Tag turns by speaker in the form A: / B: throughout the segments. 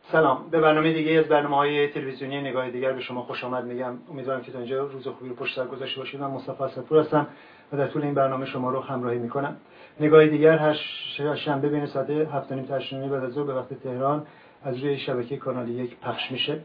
A: سلام، به برنامه دیگه از برنامه‌های تلویزیونی نگاه دیگر به شما خوش آمد میگم. امیدوارم که تا اینجا روز خوبی رو پشت سر گذاشته باشید. من مصطفی اسدپور هستم و در طول این برنامه شما رو همراهی میکنم. نگاه دیگر هر شنبه بین ساعت 7:30 تا 8:30 بعد از ظهر به وقت تهران از روی شبکه کانال 1 پخش میشه.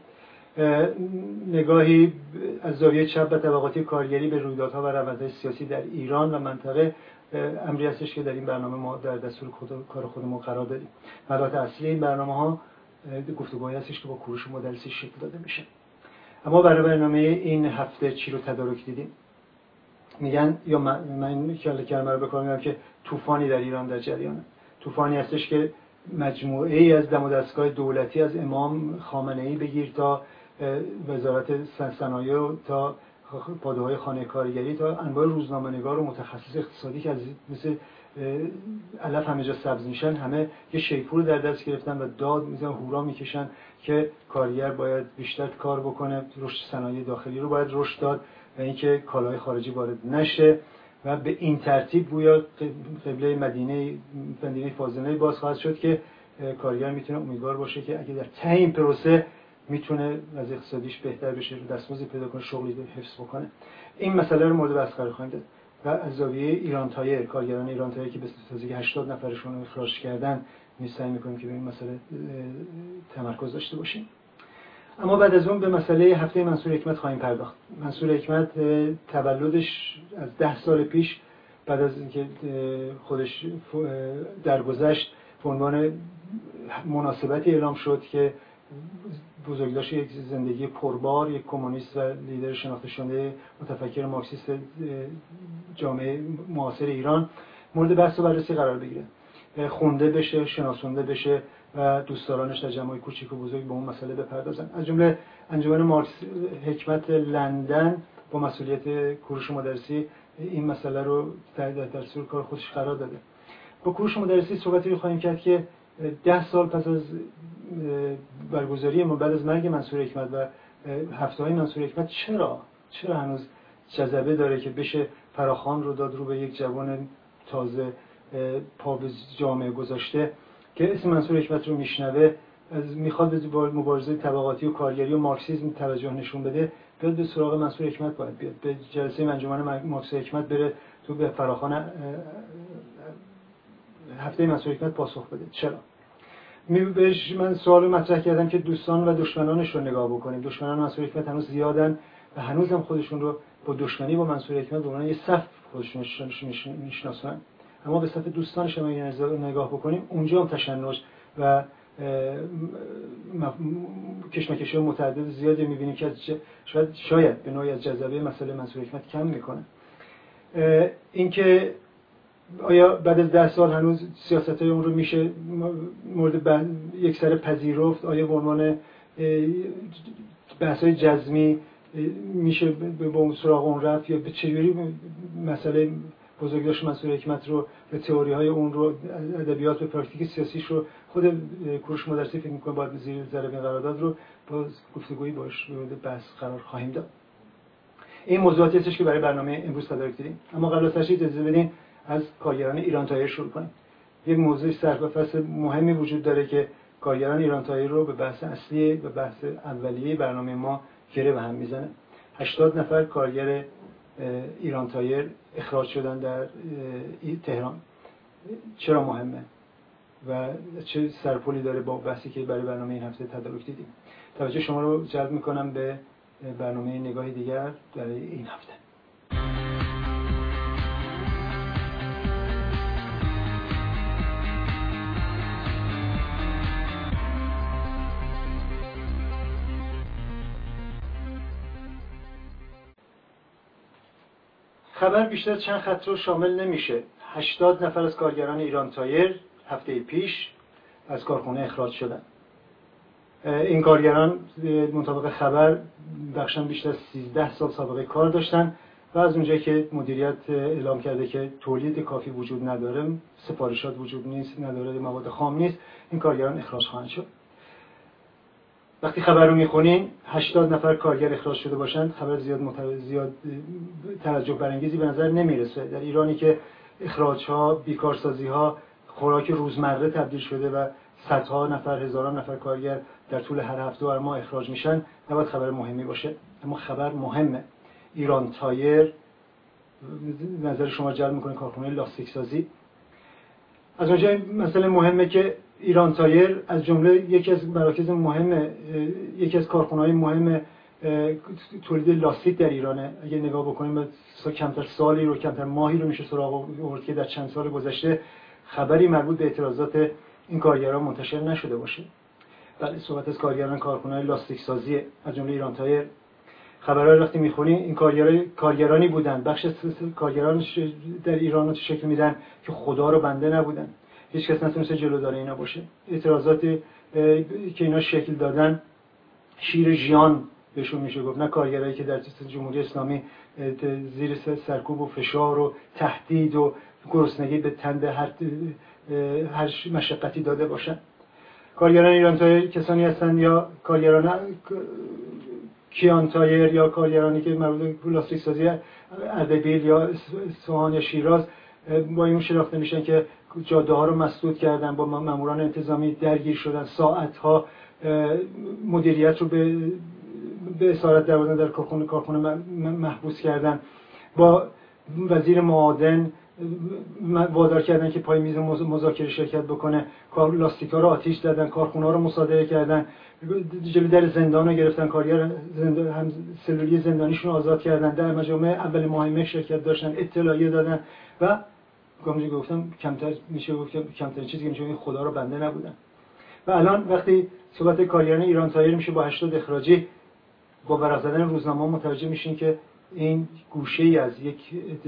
A: نگاهی از زاویه چپ و طبقاتی کارگری به رویدادها و روندهای سیاسی در ایران و منطقه امری هستش که در این برنامه ما در دستور کار خودمون قرار دادیم. مباحث اصلی این برنامه‌ها گفتگوهایی هستش که با کوروش مدرسی شکل داده میشه. اما برای برنامه این هفته چی رو تدارک دیدیم؟ میگن یا من کلمه رو به کار میبرم که طوفانی در ایران در جریانه. طوفانی هستش که مجموعه ای از دم و دستگاه دولتی از امام خامنه‌ای بگیر تا وزارت صنایع تا پادوهای خانه کارگری تا انواع روزنامه‌نگار و متخصص اقتصادی که از مثل علف همه جا سبز میشن، همه یه شیپور در دست گرفتن و داد میزنن، هورا میکشن که کارگر باید بیشتر کار بکنه، رشد صنایع داخلی رو باید رشد داد و اینکه کالاهای خارجی وارد نشه و به این ترتیب گویا قبله مدینه فاضله باز خواهد شد که کارگر میتونه امیدوار باشه که اگه در ته این پروسه میتونه از اقتصادیش بهتر بشه، دستمزدی پیدا کنه، شغلی رو حفظ بکنه. این مسئله رو مورد بحث قرار خواهیم داد و از زاویه ایران تایر، کارگران ایران تایر که به تازگی 80 نفرشون رو اخراج کردن سعی می‌کنیم که به این مسئله تمرکز داشته باشیم. اما بعد از اون به مسئله هفته منصور حکمت خواهیم پرداخت. منصور حکمت تولدش از 10 سال پیش بعد از اینکه خودش درگذشت به عنوان مناسبتی اعلام شد که بزرگداشت یک زندگی پربار، یک کمونیست و لیدر شناخته شده متفکر مارکسیست جامعه معاصر ایران مورد بحث و بررسی قرار بگیره، خونده بشه، شناسونده بشه و دوستدارانش در جمعی کوچیک و بزرگ به اون مسئله بپردازن. از جمله انجمن مارکس حکمت لندن با مسئولیت کوروش مدرسی این مسئله رو در دستور کار خودش قرار داده. با کوروش مدرسی صحبتی رو خواهیم کرد که 10 سال پس از برگزاری ما بعد از مرگ منصور حکمت و هفته‌های منصور حکمت چرا هنوز جذبه داره که بشه فراخوان رو داد رو به یک جوان تازه پا به جامعه گذاشته که اسم منصور حکمت رو میشنوه، میخواد به مبارزه طبقاتی و کارگری و مارکسیسم توجه نشون بده، بیاد به سراغ منصور حکمت باید بیاد، به جلسه انجمن مارکس حکمت بره تو به فراخوان هفته منصور حکمت پاسخ بده. چرا؟ من سوال مطرح کردم که دوستان و دشمنانش رو نگاه بکنیم. دشمنان منصور حکمت هنوز زیادن و هنوزم خودشون رو با دشمنی با منصور حکمت به عنوان یه صف خودشون میشناسن. اما به صف دوستانش هم نگاه بکنیم، اونجا هم تشنج و کشمکش‌های متعدد زیادی می‌بینیم که شاید به نوعی از جذبه مسئله منصور حکمت کم می‌کنه. اینکه آیا بعد از 10 سال هنوز سیاست‌های اون رو میشه مورد یک سر پذیرفت؟ آیا به عنوان بحث‌های جزمی میشه به اون سراغ اون رفت یا به چجوری مسئله بزرگداشت منصور حکمت رو به تئوری‌های اون رو ادبیات و پراکتیک سیاسیش رو خود کوروش مدرسی فکر می‌کنه باید زیر ذره قرارداد رو با گفتگویی باش مورد بحث قرار خواهیم داد. این موضوعاتی هستش که برای برنامه امروز تدارک دیدیم. اما قبل از هر چیز اجازه بدین از کارگران ایران تایر شروع کنیم. یک موضوع سرفصل مهمی وجود داره که کارگران ایران تایر رو به بحث اصلی و بحث اولیه برنامه ما گره به هم میزنه. 80 نفر کارگر ایران تایر اخراج شدن در تهران. چرا مهمه و چه سرپلی داره با بحثی که برای برنامه این هفته تدارک دیدیم؟ توجه شما رو جلب میکنم به برنامه نگاه دیگر برای این هفته. خبر بیشتر چند خط رو شامل نمیشه. 80 نفر از کارگران ایران تایر هفته پیش از کارخانه اخراج شدن. این کارگران مطابق خبر بخشن بیشتر از 13 سال سابقه کار داشتن و از اونجایی که مدیریت اعلام کرده که تولید کافی وجود نداره، سفارشات وجود نیست، نداره، مواد خام نیست، این کارگران اخراج خواهند شد. وقتی خبر رو میخونین 80 نفر کارگر اخراج شده باشند، خبر زیاد توجه برانگیزی به نظر نمیرسه. در ایرانی که اخراج‌ها، بیکارسازی‌ها خوراک روزمره تبدیل شده و صدها نفر، هزاران نفر کارگر در طول هر هفته و هر ماه اخراج میشن، نباید خبر مهمی باشه. اما خبر مهمه. ایران تایر نظر شما جلب میکنه، کارخانه لاستیک سازی. از اونجا مسئله مهمه که ایران تایر از جمله یکی از مراکز مهم، یکی از کارخانه‌های مهم تولید لاستیک در ایرانه. اگه نگاه بکنیم کمتر سالی رو، کمتر ماهی رو میشه سراغ آورد که در چند سال گذشته خبری مربوط به اعتراضات این کارگران منتشر نشده باشه. بله، صحبت از کارگران کارخانه‌های لاستیک سازی از جمله ایران تایر. خبرهای وقتی میخونیم این کارگرانی بودن، بخش کارگران در ایران رو شکل میدن که خدا رو بنده نبودن، هیچ کس نتونست جلودار اینا باشه. اعتراضاتی که اینا شکل دادن شیر ژیان بهشون میشه گفت، نه کارگرایی که در جمهوری اسلامی زیر سرکوب و فشار و تهدید و گرسنگی به تن به هر مشقتی داده باشن. کارگران ایران تایر کسانی هستند، یا کارگران کیان تایر، یا کارگرانی که مربوط به لاستیک سازی اردبیل یا اصفهان یا شیراز با این شناخته میشن که جاده ها رو مسدود کردن، با ماموران انتظامی درگیر شدن، ساعتها مدیریت رو به اسارت در کارخانه محبوس کردن، با وزیر معادن وادار کردن که پای میز مذاکره شرکت بکنه، لاستیکا رو آتش زدن، کارخونه رو مصادره کردن، جلوی در زندان رو گرفتن، کارگر هم سلولی زندانیشون رو آزاد کردن، در مجامع اول ماه مه شرکت داشتن، اطلاعیه دادن و گفتم کمترین چیزی که میشه گفت خدا رو بنده نبودن. و الان وقتی صحبت کارگران ایران تایر میشه با 80 اخراجی، با ورق زدن روزنامه متوجه میشین که این گوشه‌ای از یک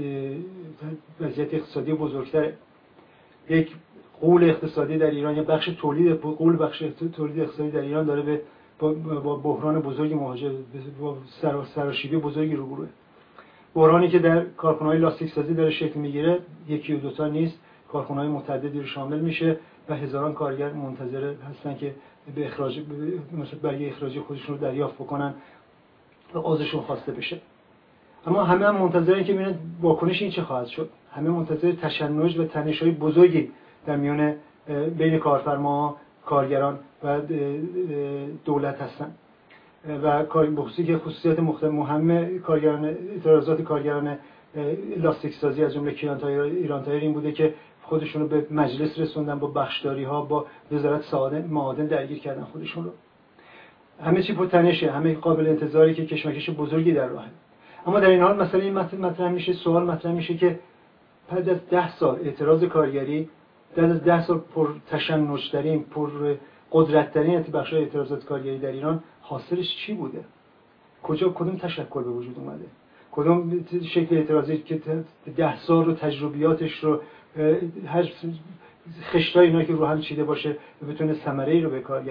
A: وضعیت اقتصادی بزرگتر، یک غول اقتصادی در ایران، یا بخش تولید اقتصادی در ایران داره با بحران بزرگی مواجه، با سراشیبی بزرگی روبروه. بحرانی که در کارخانه‌های لاستیک سازی داره شکل میگیره، یکی و دوتا نیست، کارخانه‌های متعددی رو شامل میشه و هزاران کارگر منتظر هستن که به اخراج برای اخراجی خودشون رو دریافت بکنن و عضوشون خواسته بشه. اما همه هم منتظرن که ببینن واکنش این چه خواهد شد. همه منتظر تشنج و تنش‌های بزرگی در میان بین کارفرما، کارگران و دولت هستن. و بخصوصی که خصوصیت مهم کارگران اعتراضات کارگران لاستیک سازی از جمله کیان تایر ایران تایر این بوده که خودشون رو به مجلس رسوندن، با بخشداری‌ها، با وزارت معادن درگیر کردن خودشون رو. همه چی پرتنشه، همه قابل انتظاری که کشمکش بزرگی در راهه. اما در این حال مسئله این مطرح میشه، سوال مطرح میشه که بعد از 10 سال اعتراض کارگری، بعد از 10 سال پر تشنج‌ترین، پر قدرت‌ترین بخش‌های اعتراضات کارگری در ایران، حاصلش چی بوده؟ کدوم تشکل به وجود اومده؟ کدوم شکل اعتراضی که 10 سال رو تجربیاتش رو هر خشتای اینا که رو هم چیده باشه بتونه ثمره‌ای رو به کارگر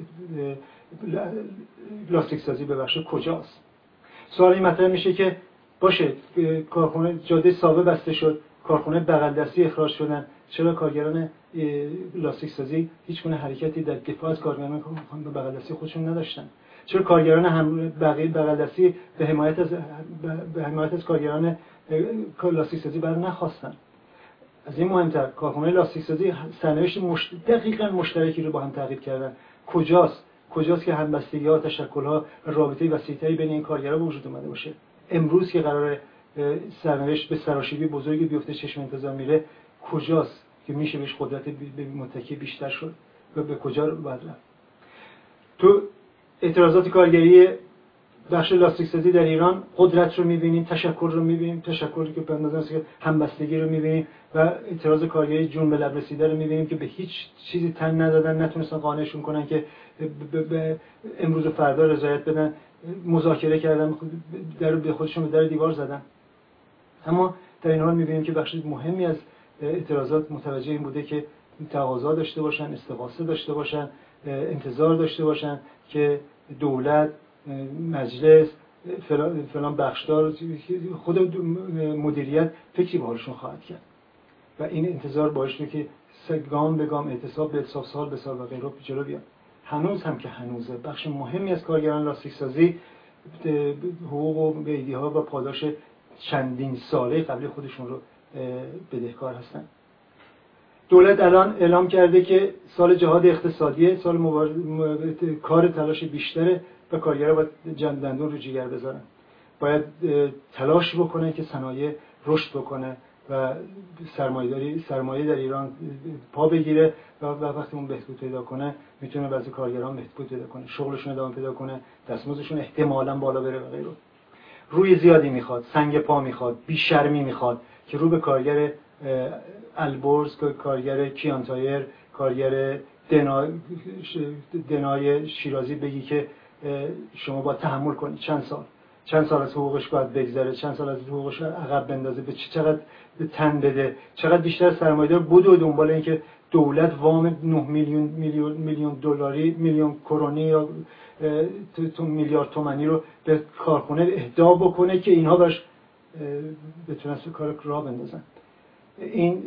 A: لاستیک سازی ببخشه، کجاست؟ سوال این مطرح میشه که باشه کارخونه جاده ساوه بسته شد، کارخونه بغل دستی اخراج شدن، چرا کارگران لاستیک سازی هیچ گونه حرکتی در دفاع از کارگران بغل دستی خودشون نداشتن؟ چرا کارگران هم بغل دستی به حمایت از کارگران لاستیک سازی بر نخواستن؟ از این مهمتر کارخانه لاستیک سازی سرنوشت دقیقاً مشترکی رو با هم تعقیب کردن. کجاست که همبستگی‌ها، تشکل‌ها و رابطه وسیع‌تری بین این کارگرها به وجود اومده باشه؟ امروز که قرار سرنوشت به سراشیبی بزرگی بیفته، چشم انتظار میره، کجاست که میشه بهش قدرت متکی بیشتر شد و به کجا باید رفت؟ تو اعتراضات کارگری بخش لاستیک سازی در ایران قدرت رو می‌بینیم، تشکل رو می‌بینیم، تشکلی که بندازن همبستگی رو می‌بینیم و اعتراض کارگری جون به لب رسیده رو می‌بینیم که به هیچ چیزی تن ندادن، نتونستن قانعشون کنن که به امروز و فردا رضایت بدن، مذاکره کردن، به خودشون به در دیوار زدن. اما در این حال می‌بینیم که بخش مهمی از اعتراضات متوجه این بوده که تقاضا داشته باشن، استغاثه داشته باشن، انتظار داشته باشن که دولت، مجلس، فلان بخشدار، خود مدیریت فکری به حالشون خواهد کرد و این انتظار باعث شده که گام به گام، اعتصاب به اعتصاب، سال به سال و غیره جلو بیاد. هنوز هم که هنوزه بخش مهمی از کارگران لاستیک سازی حقوق و بدهی‌ها و پاداش چندین ساله قبلی خودشون رو بدهکار هستن. دولت الان اعلام کرده که سال جهاد اقتصادیه، سال کار تلاش بیشتره و کارگرها باید دندون رو جیگر بذارن، باید تلاش بکنه که صنایع رشد بکنه و سرمایه در ایران پا بگیره و وقتی اون بهبود پیدا کنه میتونه بعضی کارگران بهبود پیدا کنه، شغلشون ادامه پیدا کنه، دستمزدشون احتمالاً بالا بره و غیره. روی زیادی میخواد، سنگ پا میخواد، بیشرمی میخواد که رو به کارگر البرز، کارگر کیانتایر، کارگر دنای شیرازی بگی که شما باید تحمل کنید چند سال از حقوقش باید بگذره، چند سال از حقوقش عقب بندازه، به چقدر تن بده، چقدر بیشتر سرمایه‌دار بدو دنبال این که دولت وام 9 میلیون دلاری، میلیون کرونی یا میلیارد تومانی رو به کارخونه اهدا بکنه که اینها باش بتونن کار راه بندازن. این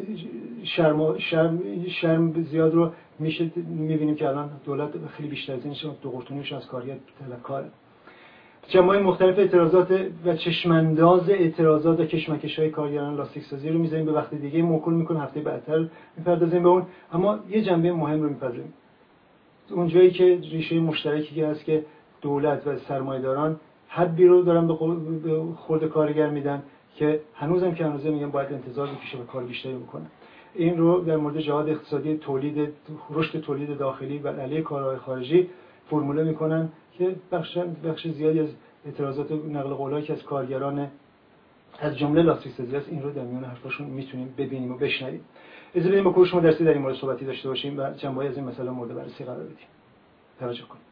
A: شرم زیاد رو میشه میبینیم که الان دولت خیلی بیشتر از این دو قرتونیش از کارگر طلبکاره. جمع‌های مختلف اعتراضات و چشمانداز اعتراضات و کشمکش‌های کارگران لاستیک سازی رو میذاریم به وقت دیگه موکول میکنه، هفته بعدتر میپردازیم به اون. اما یه جنبه مهم رو میپذیریم، اون جایی که ریشه مشترکی هست که دولت و سرمایه‌داران حدی رو دارن به خود کارگر میدن که هنوزم میگن باید انتظار بکشه و کار بیشتری بکنه. این رو در مورد جهاد اقتصادی، رشد تولید داخلی و علیه کارهای خارجی فرموله میکنن که بخش زیادی از اعتراضات و نقل قولایی که از کارگران از جمله لاستیک سازی است این رو در میان حرفاشون میتونیم ببینیم و بشنویم. اجازه بدید با کوروش مدرسی در این مورد صحبتی داشته باشیم و جنبه‌ای از این مسئله مورد بررسی قرار بدیم. توجه کنید.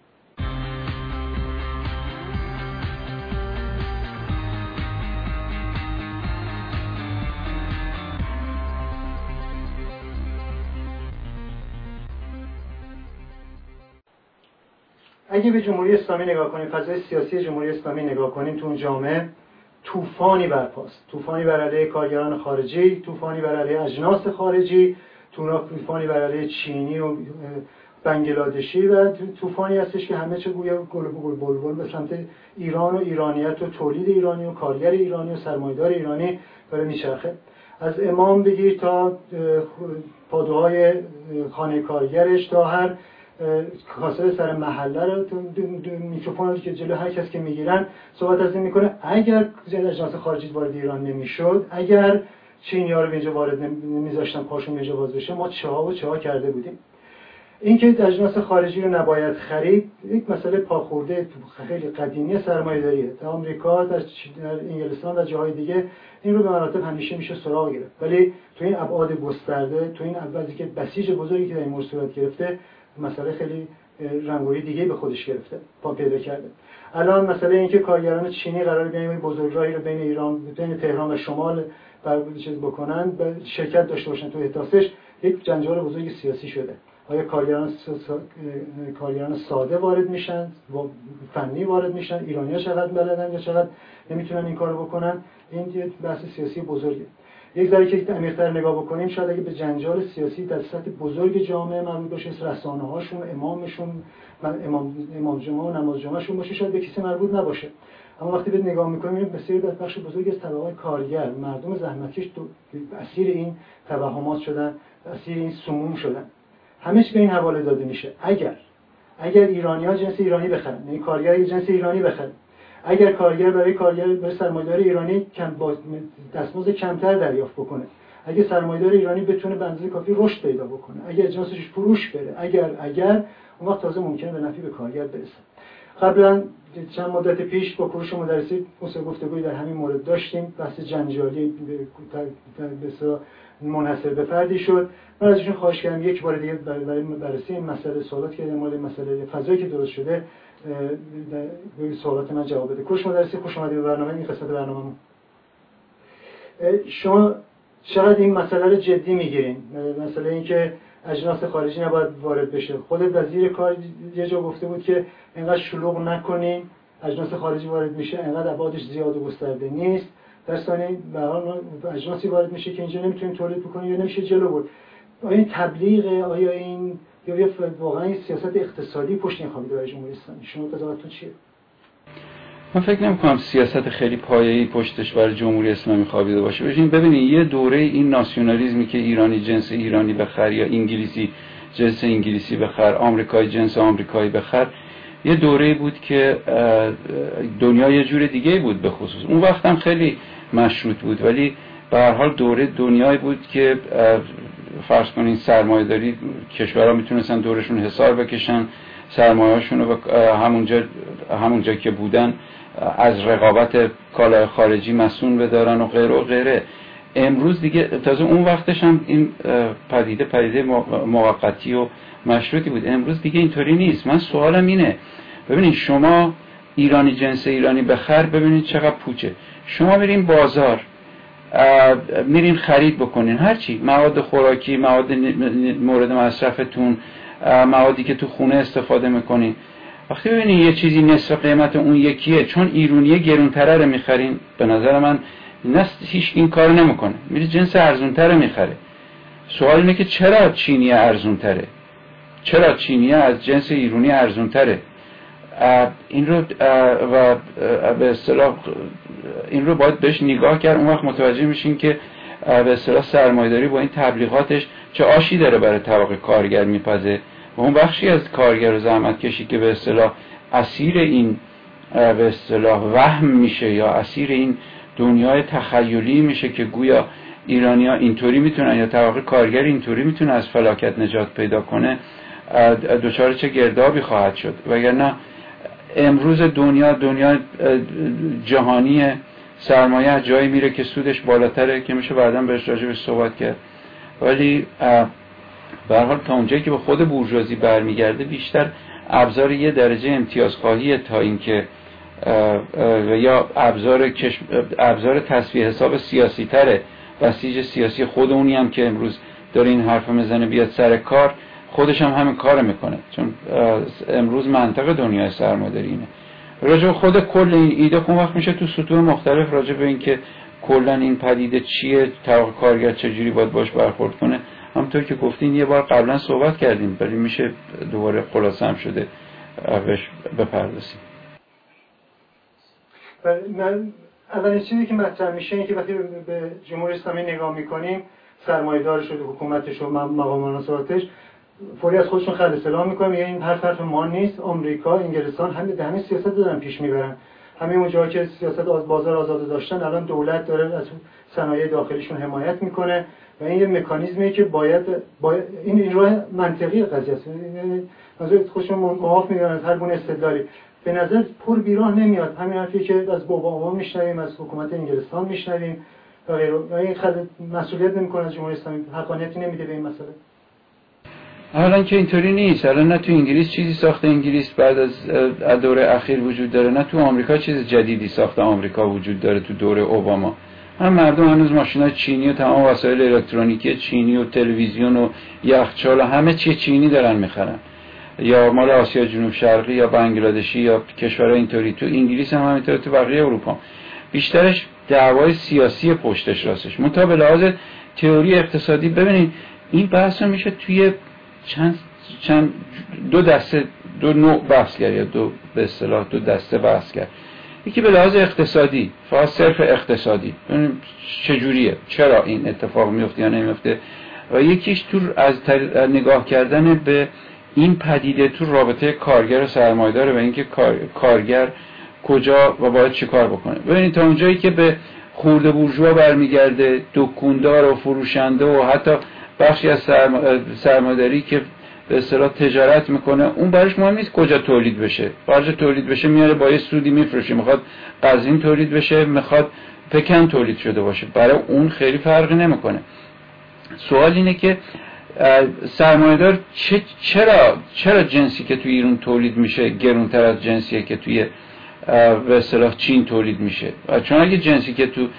A: اگه به جمهوری اسلامی نگاه کنیم، فضای سیاسی جمهوری اسلامی نگاه کنیم، تو اون جامعه طوفانی برپاست، طوفانی بر علیه کارگران خارجی، طوفانی بر علیه اجناس خارجی، طوفانی بر علیه چینی و بنگلادشی و طوفانی هستش که همه چه گویا گل بلبل به سمت ایران و ایرانیت و تولید ایرانی و کارگر ایرانی و سرمایه‌دار ایرانی داره میچرخه. از امام بگیر تا پادوهای خانه کارگرش تا هر کاسب سر محله رو میکروفون که جلو هر کس که میگیرن صحبت از این میکنه اگر اجناس خارجی وارد ایران نمیشد، اگر چینی‌ها رو به اینجا وارد نمیذاشتن پاشون اینجا باز بشه، ما چه ها کرده بودیم. اینکه اجناس خارجی رو نباید خرید یک مسئله پاخورده خیلی قدیمی سرمایه‌داریه. در آمریکا، در انگلستان و جاهای دیگه این رو به مراتب همیشه میشه سراغ گرفت، ولی تو این ابعاد گسترده، تو این ابعادی که بسیج بزرگی که در این مورد صورت گرفته، مسئله خیلی رنگوری دیگه به خودش گرفته، پا پیدا کرده. الان مسئله این که کارگران چینی قراره بیان بزرگراهی رو بین ایران، بین تهران و شمال چیز بکنن، به شرکت داشته باشن تو احداثش، یک جنجال بزرگ سیاسی شده. آیا کارگران ساده وارد میشن، فنی وارد میشن، ایرانی‌ها چقدر بلدن یا چقدر نمیتونن این کارو بکنن؟ این یه بحث سیاسی بزرگه. یک ذره که عمیق‌تر نگاه بکنیم، شاید اگه به جنجال سیاسی در سطح بزرگ جامعه مربوط باشه، رسانه‌هاشون، امامشون، امام جمعه و نماز جمعهشون باشه، شاید به کسی مربوط نباشه. اما وقتی به نگاه می‌کنیم می‌بینیم بسیاری در بخش بزرگی از طبقات کارگر، مردم زحمتکش اسیر این توهمات شدن، اسیر این سموم شدن. همه چی به این حواله داده میشه. اگر ایرانی‌ها جنس ایرانی بخرن، یعنی کارگر جنس ایرانی بخره، اگر کارگر برای سرمایه‌دار ایرانی با دستمزد کمتر دریافت بکنه، اگه سرمایه‌دار ایرانی بتونه به اندازه کافی رشد پیدا بکنه، اگر اجناسش فروش بره، اگر اون وقت تازه ممکنه به نفع به کارگر برسه. قبلا چند مدت پیش با کوروش مدرسی گفتگویی در همین مورد داشتیم، بحث جنجالی به منحصر به فردی شد. من ازشون خواهش کردم یک بار دیگه برای بررسی این مسئله سوالات کردم، مورد مسئله فضایی که درست شده به سوالات من جواب بده. کوروش مدرسی، خوش اومدید به برنامه. این قسمت برنامه‌مون شما چقدر این مسئله رو جدی میگیرین؟ مسئله این که اجناس خارجی نباید وارد بشه. خود وزیر کار یه جا گفته بود که اینقدر شلوغ نکنین، اجناس خارجی وارد میشه، اینقدر ابعادش زیاد و گسترده نیست. در ثانی به حال اجناسی وارد میشه که اینجا نمیتونیم تولید بکنیم یا نمیشه جلو برد. آیا این تبلیغ، آیا این یا واقعا این سیاست اقتصادی پشت این خوابیده برای جمهوری اسلامی؟ شما قضاوتتون چیه؟
B: من فکر نمی‌کنم سیاست خیلی پایه‌ای پشتش برای جمهوری اسلامی خوابیده باشه. ببینید یه دوره این ناسیونالیسمی که ایرانی جنس ایرانی بخر یا انگلیسی جنس انگلیسی بخر، آمریکایی جنس آمریکایی بخر، یه دوره بود که دنیا یه جور دیگه بود. به خصوص اون وقت هم خیلی مشروط بود، ولی به هر حال دوره دنیایی بود که فرض کنین سرمایه‌داری، کشورها میتونستن دورشون حصار بکشن، سرمایه‌هاشون رو همونجا که بودن از رقابت کالای خارجی مسئول بدارن و غیره و غیره. امروز دیگه تازه اون وقتش هم این پدیده موقتی و مشروطی بود. امروز دیگه اینطوری نیست. من سوالم اینه، ببینید شما ایرانی جنس ایرانی بخر، ببینید چقدر پوچه. شما میرین بازار، میرین خرید بکنین هرچی، مواد خوراکی، مواد مورد مصرفتون، موادی که تو خونه استفاده میکنین، وقتی ببینین یه چیزی نصف قیمت اون یکیه، چون ایرونیه گرونتره رو میخرین، به نظر من هیچ این کار نمیکنه، میره جنس ارزونتره میخره. سوال اینه که چرا چینی ارزونتره؟ چرا چینی از جنس ایرانی ارزونتره؟ این رو و به اصطلاح این رو باید بهش نگاه کرد. اون وقت متوجه میشین که به اصطلاح سرمایه‌داری با این تبلیغاتش چه آشی داره برای طبقه کارگر میپزه و اون بخشی از کارگر و زحمت کشی که به اصطلاح اسیر این به اصطلاح وهم میشه یا اسیر این دنیای تخیلی میشه که گویا ایرانی‌ها اینطوری میتونن یا طبقه کارگر اینطوری میتونه از فلاکت نجات پیدا کنه، دچار چه گردابی خواهد شد. وگرنه امروز دنیا جهانی سرمایه از جایی میره که سودش بالاتره که میشه بعداً بهش راجعش صحبت کرد، ولی به هر حال تا اونجایی که به خود بورژوازی برمیگرده بیشتر ابزار یه درجه امتیازخواهی تا اینکه یا ابزار تصفیه حساب سیاسی تره. بسیج سیاسی خود اونی هم که امروز داره این حرف میزنه بیاد سر کار، خودش هم همین کار میکنه، چون امروز منطق دنیای سرمایه‌داری اینه. راجع به خود کل این ایده خون وقت میشه تو سطوح مختلف راجع به این که کلا این پدیده چیه، طبقه کارگر چجوری باید باش برخورد کنه. همونطور که گفتین یه بار قبلا صحبت کردیم، ولی میشه دوباره خلاصه هم شده بهش بپردازیم.
A: من اولین چیزی که مطرح میشه این که وقتی به جمهوری اسلامی نگاه میکنیم، سرمایه‌دارش و حکومتش و مقام مناسباتش فوری از خودشون خل اصطلاح میکنن، یعنی این حرف ما نیست. آمریکا، انگلستان همین سیاست دارن پیش میبرن. همین اونجا که سیاست بازار آزاد داشتن، الان دولت داره از صنایع داخلیشون حمایت میکنه و این یه مکانیزمیه که باید این راه منطقی قضیه است. منظور خودشون معاف میگن از هر گونه استدلالی. به نظر پر بیراه نمیاد همین حرفی که از اوباما میشنویم، از حکومت انگلستان میشنویم و غیره. این خود مسئولیت نمیکنه از جمهوری اسلامی، حقانیتی نمیده به این مسئله.
B: الان که اینطوری نیست. الان نه تو انگلیس چیزی ساخته انگلیس بعد از دوره اخیر وجود داره، نه تو آمریکا چیز جدیدی ساخته آمریکا وجود داره تو دوره اوباما. هم مردم هنوز ماشینای چینی و تمام وسایل الکترونیکی چینی و تلویزیون و یخچال و همه چی چینی دارن میخرن، یا مال آسیا جنوب شرقی یا بنگلادشی یا کشورهای اینطوری. تو انگلیس هم همینطور، تو بقیه اروپا بیشترش دعوای سیاسی پشتش راستش. منتها به لحاظ تئوری اقتصادی ببینید این بحث میشه توی چند دو نوع بحث کرد، یا به اصطلاح دو دسته بحث کرد. یکی به لحاظ اقتصادی، فقط صرف اقتصادی، ببینیم چجوریه، چرا این اتفاق میفته یا نمیفته، و یکیش تو از نگاه کردن به این پدیده تو رابطه کارگر و سرمایه‌دار و اینکه کارگر کجا و باید چی کار بکنه. ببینید تا اونجایی که به خورده بورژوا برمیگرده، دکاندار و فروشنده و حتی بخشی از سرمایه‌داری که به اصطلاح تجارت میکنه، اون براش مهم نیست کجا تولید بشه. کجا تولید بشه میاره با یه سودی میفروشه. میخواد قزوین تولید بشه، میخواد پکن تولید شده باشه، برای اون خیلی فرقی نمیکنه. سوال اینه که سرمایه‌دار چرا جنسی که توی ایران تولید میشه گرونتر از جنسیه که توی به اصطلاح چین تولید میشه؟ چون اگه جنسی که تو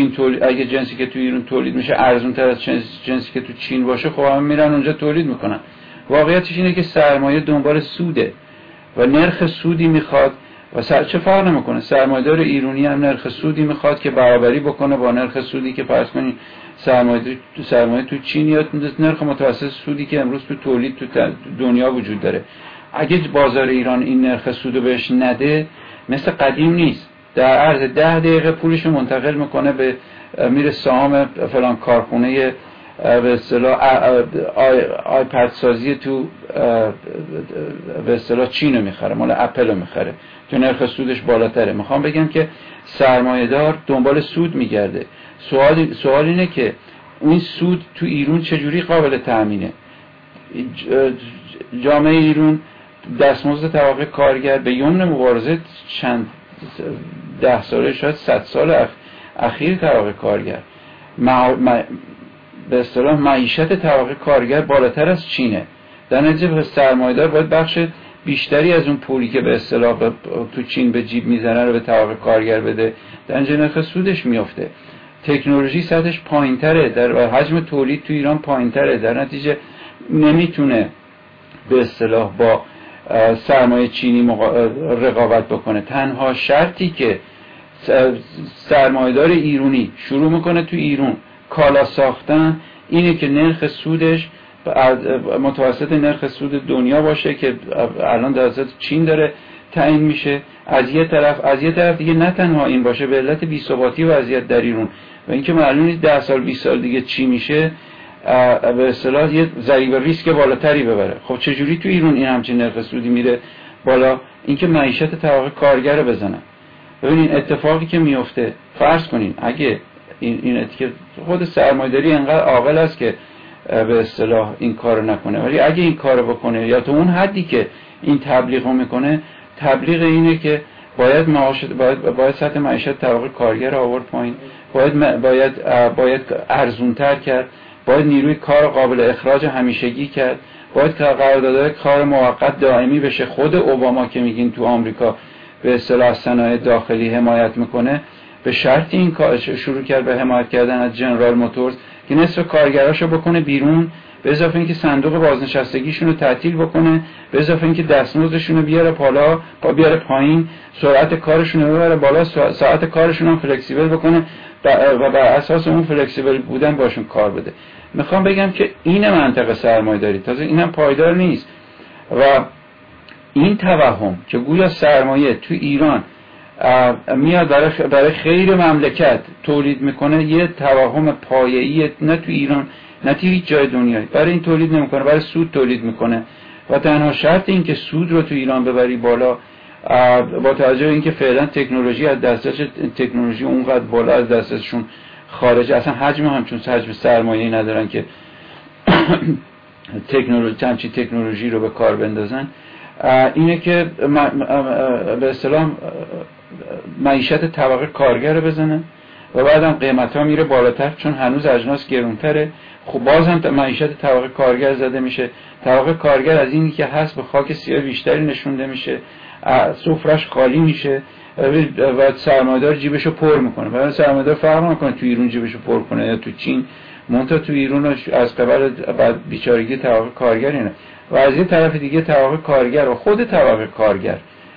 B: ایران تولید میشه ارزان‌تر از جنسی که تو چین باشه، خب هم میرن اونجا تولید میکنن. واقعیتش اینه که سرمایه دنبال سوده و نرخ سودی میخواد و چه فرق نمیکنه. سرمایه‌دار ایرانی هم نرخ سودی میخواد که برابری بکنه با نرخ سودی که فرض کنید سرمایه تو چین یا نرخ متوسط سودی که امروز تو تولید تو دنیا وجود داره. اگه بازار ایران این نرخ سودو بهش نده، مثل قدیم نیست. در عرض 10 دقیقه پولش رو منتقل میکنه به میره سهام فلان کارخونه به اصطلاح آیپد سازی تو به اصطلاح چین رو میخره، مال اپل رو میخره، تو نرخ سودش بالاتره. میخوام بگم که سرمایه‌دار دنبال سود میگرده. سوال اینه که این سود تو ایران چجوری قابل تأمینه؟ جامعه ایران دستمزد طبقه کارگر به یمن مبارزه چند 10 ساله شاید 100 سال اخیر طبقه کارگر به اصطلاح معیشت طبقه کارگر بالاتر از چینه. در نتیجه سرمایه‌دار باید بخش بیشتری از اون پولی که به اصطلاح تو چین به جیب میزنه رو به طبقه کارگر بده. در نتیجه نرخ سودش میفته. تکنولوژی سطحش پایین‌تره، در حجم تولید تو ایران پایین‌تره، در نتیجه نمیتونه به اصطلاح با سرمایه چینی رقابت بکنه. تنها شرطی که سرمایه‌دار ایرانی شروع میکنه تو ایران کالا ساختن اینه که نرخ سودش متوسط نرخ سود دنیا باشه که الان در چین داره تعیین میشه. از یه طرف دیگه نه تنها این باشه، به علت بی‌ثباتی وضعیت در ایران و اینکه معلوم نیست 10 سال 20 سال دیگه چی میشه، به اصطلاح یه ضریب ریسک بالاتری ببره. خب چجوری تو ایران این همچین نرخ سودی میره بالا؟ اینکه معیشت طبقه کارگر رو بزنن. ببینین اتفاقی که میفته، فرض کنین اگه این اتیکه خود سرمایه‌داری انقدر عاقل است که به اصطلاح این کارو نکنه، ولی اگه این کارو بکنه یا تو اون حدی که این تبلیغو میکنه، تبلیغ اینه که باید سطح معیشت طبقه کارگر آورد پایین، باید ارزونتر کرد، باید نیروی کار قابل اخراج همیشگی کرد، باید قراردادهای کار موقت دائمی بشه. خود اوباما که میگین تو آمریکا به اصطلاح صنایع داخلی حمایت میکنه، به شرطی این کار شروع کرد به حمایت کردن از جنرال موتورز که نصف کارگراشو بکنه بیرون، به اضافه اینکه صندوق بازنشستگیشون رو تعطیل بکنه، به اضافه اینکه دستمزدشون رو بیاره پایین، سرعت کارشون رو ببره بالا، ساعت کارشون رو فلکسیبل بکنه و بر اساس اون فلکسیبل بودن باشون کار بده. میخوام بگم که این منطقه سرمایه‌داری تازه اینم پایدار نیست و این توهم که گویا سرمایه تو ایران میاد برای خیر مملکت تولید میکنه، یه توهم پایه‌ای نه تو ایران نه تو هیچ جای دنیا. برای این تولید نمیکنه، برای سود تولید میکنه و تنها شرط این که سود رو تو ایران ببری بالا، با توجه به اینکه فعلا تکنولوژی از دسترس تکنولوژی اونقدر بالا از دسترسشون خارج، اصلا حجم سرمایه‌ای ندارن که تکنولوژی رو به کار بندازن، اینه که به اصطلاح معیشت طبقه کارگر رو بزنن و بعدم قیمت‌ها میره بالاتر چون هنوز اجناس گرونتره. خب بازم معیشت طبقه کارگر زده میشه. طبقه کارگر از اینی که هست به خاک سیاه بیشتری نشونده میشه، سفرش خالی میشه و سرمایه‌دار جیبشو پر میکنه. برای سرمایه‌دار فرق نمیکنه تو ایران جیبشو پر کنه یا تو چین، منتها تو ایران از قبل بعد بیچارگی طبقه کارگر اینه. و از این طرف دیگه طبقه کارگر و خود طبقه کارگر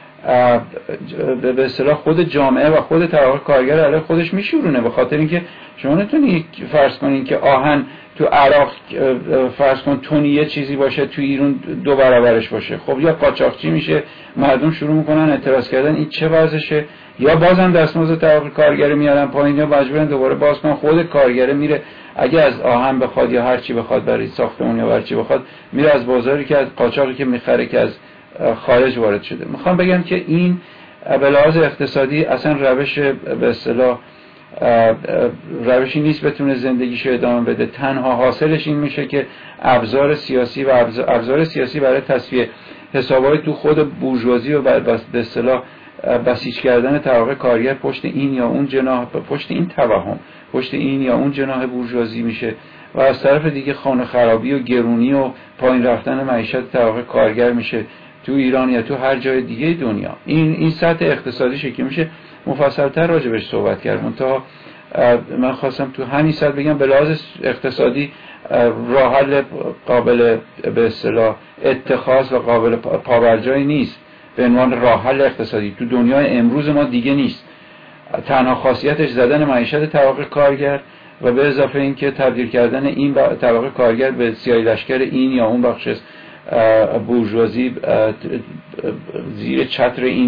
B: به اصطلاح خود جامعه و خود طبقه کارگر علیه خودش میشورونه، به خاطر اینکه شما نتونی فرض کنین که آهن تو عراق فرض کن تونی یه چیزی باشه، تو ایران 2 برابرش باشه. خب یا قاچاقچی میشه، مردم شروع میکنن اعتراض کردن این چه وضعشه، یا بازم دستمزد طبقه کارگر میارن پایین یا مجبورن دوباره باز کنن. خود کارگر میره اگه از آهن بخواد یا هر چی بخواد برای ساختمون یا هر چی بخواد، میره از بازاری که از قاچاقی که میخره که از خارج وارد شده. میخوام بگم که این به لحاظ اقتصادی اصلا روش به اصطلاح روشی نیست بتونه زندگیشو ادامه بده. تنها حاصلش این میشه که ابزار سیاسی برای تصفیه حسابات تو خود بورژوازی و به اصطلاح بسیج کردن طبقه کارگر پشت این یا اون جناح، پشت این توهم، پشت این یا اون جناح بورژوازی میشه و از طرف دیگه خانه خرابی و گرونی و پایین رفتن معیشت طبقه کارگر میشه تو ایران یا تو هر جای دیگه دنیا. این سطح اقتصادی که میشه مفصل‌تر راجع بهش صحبت کرد. منتها من خواستم تو همین سطح بگم به لحاظ اقتصادی راه حل قابل به اصطلاح اتخاذ و قابل پابرجایی نیست به عنوان راه حل اقتصادی تو دنیای امروز ما دیگه نیست. تنها خاصیتش زدن معیشت طبقه کارگر و به اضافه اینکه تبدیل کردن این طبقه کارگر به سیاهی لشکر این یا اون بخش بورژوازی زیر چتر این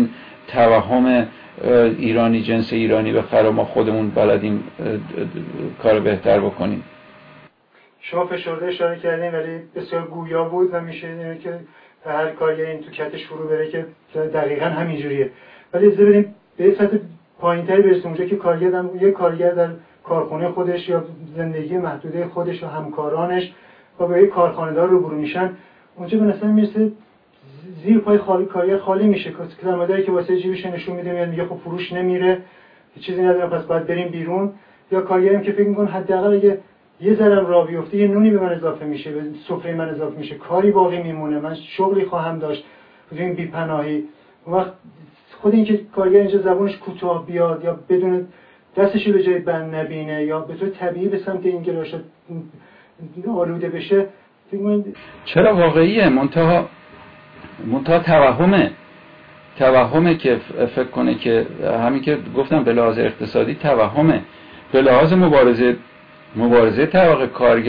B: توهم ایرانی جنس ایرانی بخره ما خودمون بلدیم کار بهتر بکنیم.
A: شما فشرده اشاره کردین ولی بسیار گویا بود و میشه که هر کارگر این تو کتش فرو بره که دقیقاً همینجوریه. ولی از بریم به سطح پایین‌تری برسیم، اونجا که یک کارگر در کارخانه خودش یا زندگی محدوده خودش و همکارانش و با یک کارخانه‌دار روبرو میشن، اونجا به نظر میرسه زیر پای کارگر خالی میشه. سرمایه‌داری که واسه جیبش نشون میده میاد میگه خب فروش نمیره، چیزی ندارم پس باید بریم بیرون. یا کارگریم که فکر می‌کنه حداقل اگه یه ذره راه بیفته یه نونی به من اضافه میشه، به سفره من اضافه میشه، کاری باقی میمونه، من شغلی خواهم داشت بدون این بی‌پناهی. اون وقت خود این که کارگر اینجا زبونش کوتاه بیاد یا بدون دستش به جای بند نبینه یا به طور طبیعی به سمت این گرایش آلوده بشه،
B: چرا واقعیه؟ منتها توهمه که فکر کنه که همین که گفتم به لحاظ اقتصادی توهمه، به لحاظ مبارزه طبقه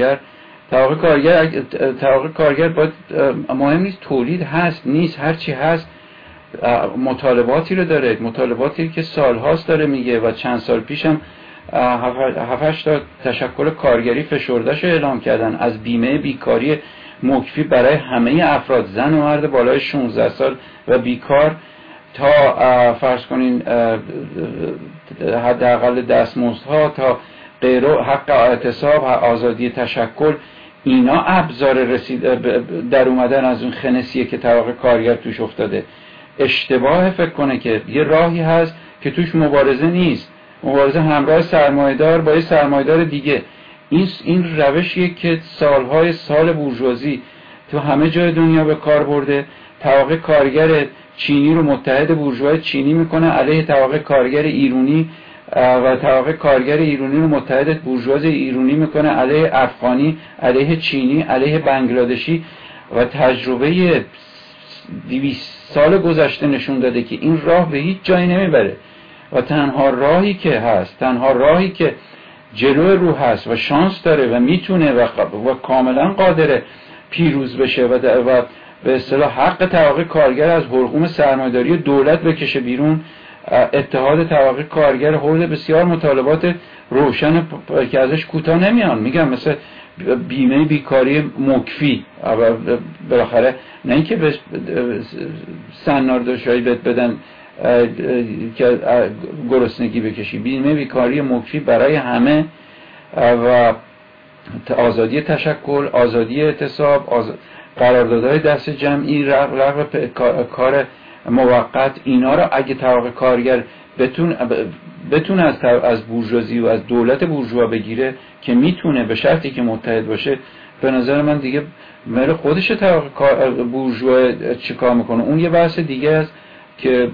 B: کارگر باید مهم نیست تولید هست نیست، هرچی هست مطالباتی رو داره، مطالباتی که سالهاست داره میگه و چند سال پیش هم 7-8 تا تشکل کارگری فشرده‌شو اعلام کردن، از بیمه بیکاری مکفی برای همه افراد زن و مرد بالای 16 سال و بیکار تا فرض کنین حداقل دستمزدها تا غیره، حق اعتصاب، آزادی تشکل، اینا ابزار در اومدن از اون خنسیه که طبقه کارگر توش افتاده. اشتباه فکر کنه که یه راهی هست که توش مبارزه نیست، مبارزه همراه سرمایه‌دار با یه سرمایه‌دار دیگه. این روشیه که سال بورژوازی تو همه جای دنیا به کار برده. طبقه کارگر چینی رو متحد بورژوای چینی میکنه علیه طبقه کارگر ایرانی و طبقه کارگر ایرانی رو متحد بورژواز ایرانی میکنه علیه افغانی، علیه چینی، علیه بنگلادشی. و تجربه 200 سال گذشته نشون داده که این راه به هیچ جایی نمیبره و تنها راهی که جلو رو هست و شانس داره و میتونه و کاملا قادره پیروز بشه و به اصطلاح حق طبقه کارگر از حلقوم سرمایه‌داری دولت بکشه بیرون، اتحاد طبقه کارگر حول بسیار مطالبات روشن که ازش کوتاه نمیان، میگم مثل بیمه بیکاری مکفی، بالاخره نه اینکه به سنارداشایی بدن که گرسنگی بکشی، بیمه بیکاری مکفی برای همه و آزادی تشکل، آزادی اعتصاب، قراردادهای دست جمعی، لغو کار موقت. اینا رو اگه طبقه کارگر بتونه از بورژوازی و از دولت بورژوا بگیره که میتونه به شرطی که متحد باشه، به نظر من دیگه مال خودش طبقه بورژوا چیکار میکنه اون یه بحث دیگه است که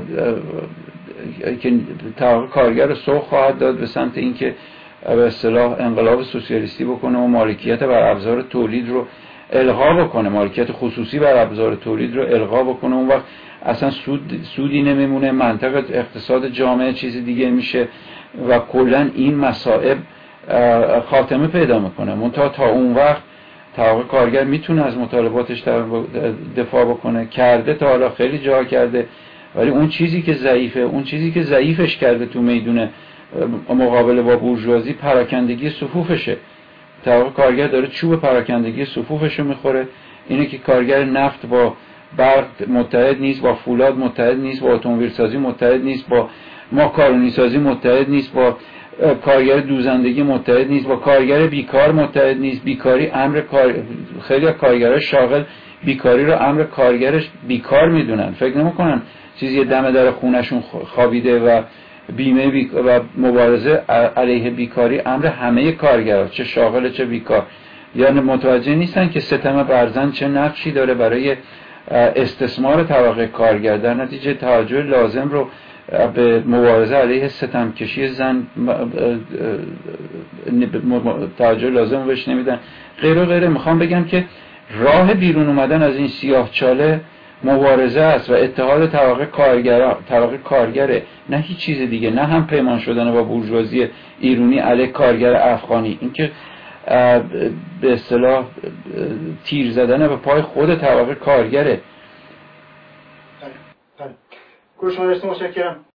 B: طبقه کارگر رو سوق خواهد داد به سمت اینکه به اصطلاح انقلاب سوسیالیستی بکنه و مالکیت بر ابزار تولید رو الغا بکنه، مالکیت خصوصی بر ابزار تولید رو الغا بکنه. اون وقت اصلا سودی نمیمونه، منطق اقتصاد جامعه چیز دیگه میشه و کلا این مصائب خاتمه پیدا میکنه. منتها تا اون وقت طبقه کارگر میتونه از مطالباتش دفاع بکنه، کرده تا حالا خیلی جا کرده، ولی اون چیزی که ضعیفش کرده تو میدون مقابله با بورژوازی پراکندگی صفوفشه. طبقه کارگر داره چوب پراکندگی صفوفشو میخوره. اینه که کارگر نفت با برق متحد نیست، با فولاد متحد نیست، با اتومبیل سازی متحد نیست، با ماکارونی سازی متحد نیست، با کارگر دوزندگی متحد نیست، با کارگر بیکار متحد نیست. بیکاری امر خیلی کارگرای شاغل بیکاری رو امر کارگرش بیکار میدونن، فکر نمیکنن چیزی دم در خونشون خوابیده و بیمه و مبارزه علیه بیکاری امر همه کارگرها، چه شاغل چه بیکار. یعنی متوجه نیستن که ستم برزن چه نقشی داره برای استثمار طبقه کارگر. در نتیجه توجه لازم رو به مبارزه علیه ستمکشی زن توجه لازم بهش نمیدن، غیره. میخوام بگم که راه بیرون اومدن از این سیاهچاله مبارزه است و اتحاد طبقه کارگره، نه هیچ چیز دیگه، نه هم پیمان شدن با بورژوازی ایرانی علیه کارگر افغانی. این که به اصطلاح تیر زدن به پای خود طبقه کارگره.
A: گوش شما متشکرم.